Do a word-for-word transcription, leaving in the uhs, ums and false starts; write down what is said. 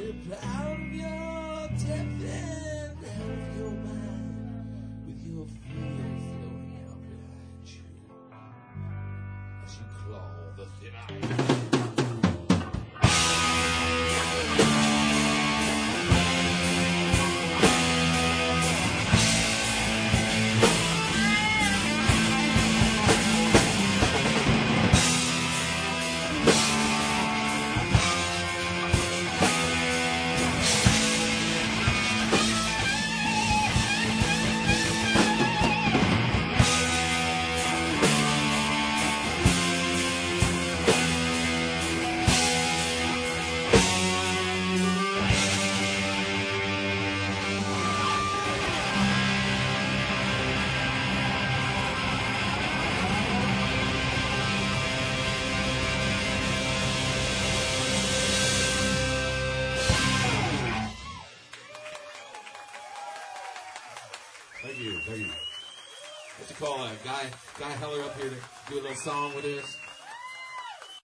Strip out of your depth and out of your mind, with your fears flowing out behind you as you claw the thin ice. Thank you, thank you. Let's call uh, Guy, Guy Heller up here to do a little song with us.